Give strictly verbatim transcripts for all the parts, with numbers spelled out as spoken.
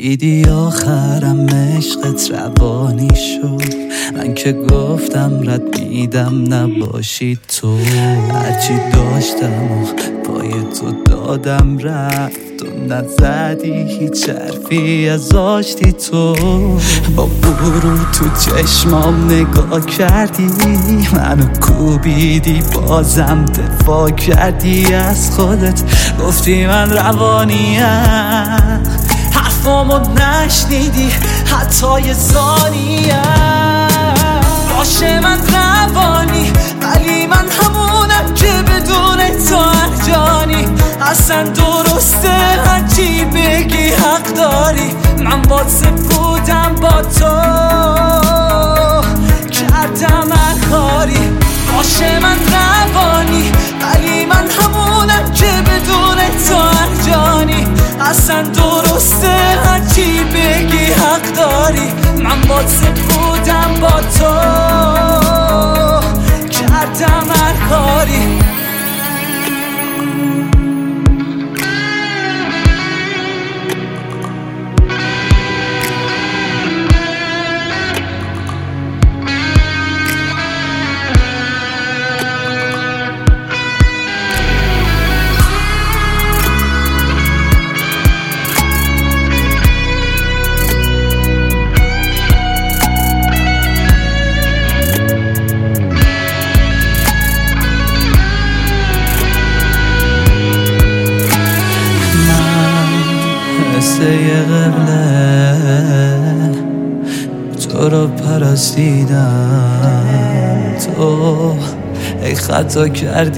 دیدی آخرم عشقت روانی شد، من که گفتم رد میدم نباشی تو. هرچی داشتم و پای تو دادم رفت تو نزدی هیچ حرفی از آشتی تو. با برو تو چشمام نگاه کردی، منو کوبیدی بازم دفاع کردی از خودت، گفتی من روانیم، حرفامو نشنیدی حتی یه ثانیه. باشه من روانی ولی من همونم که بدون تو ارجانی. اصلا درسته هرچی بگی حق داری، من واسه بودم با تو کردم هر کاری. باشه من روانی ولی من همونم که بدون تو ارجانی. اصلا درسته هرچی بگی حق داری، من واسه بودم با تو کردم هر کاری. یه قبله تو رو پرستیدم، تو ای خطا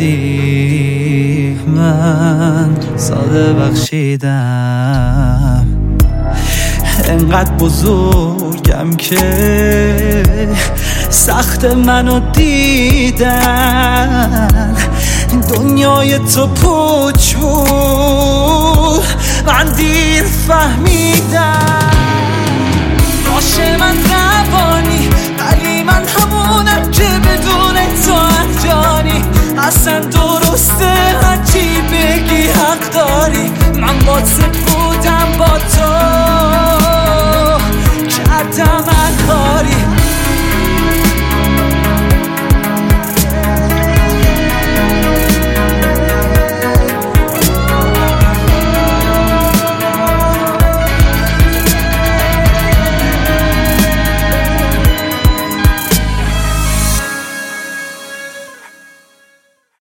کردی من ساده بخشیدم. انقدر بزرگم که سخت منو دیدن، دنیای تو پوچ بود من دیر فهمیدم. باشه من روانی ولی من همونم که